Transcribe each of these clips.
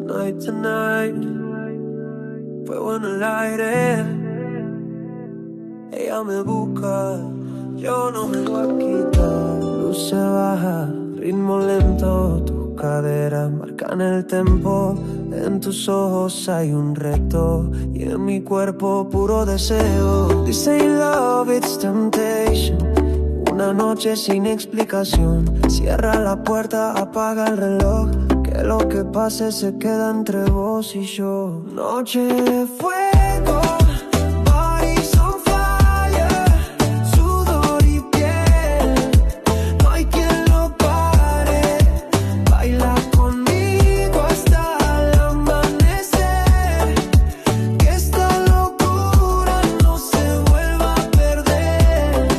Night to night, fuego en el aire. Ella me busca, yo no me voy a quitar. Luz se baja, ritmo lento, tus caderas marcan el tempo. En tus ojos hay un reto y en mi cuerpo puro deseo. They say love, it's temptation. Una noche sin explicación. Cierra la puerta, apaga el reloj. Que lo que pase se queda entre vos y yo. Noche de fuego, bodies on fire, sudor y piel. No hay quien lo pare. Baila conmigo hasta el amanecer. Que esta locura no se vuelva a perder.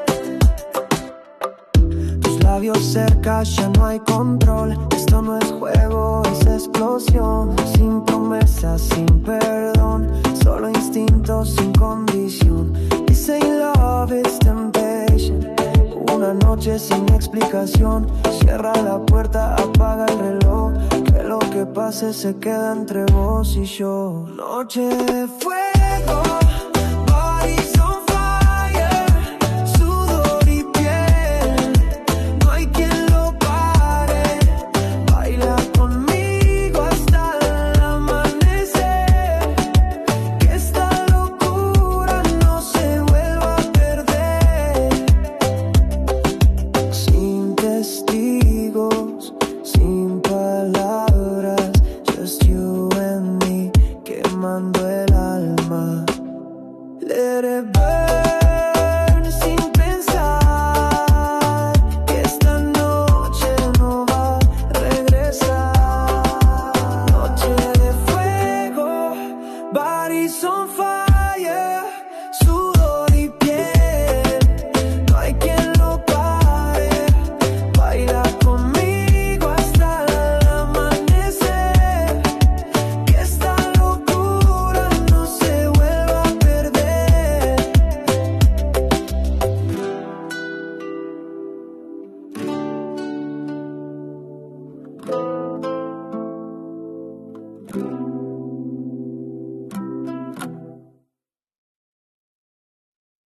Tus labios cerca, ya no hay control. Esto no es juego, es explosión. Sin promesas, sin perdón. Solo instinto sin condición. This ain't love, it's temptation. Una noche sin explicación. Cierra la puerta, apaga el reloj. Que lo que pase se queda entre vos y yo. Noche de fuego.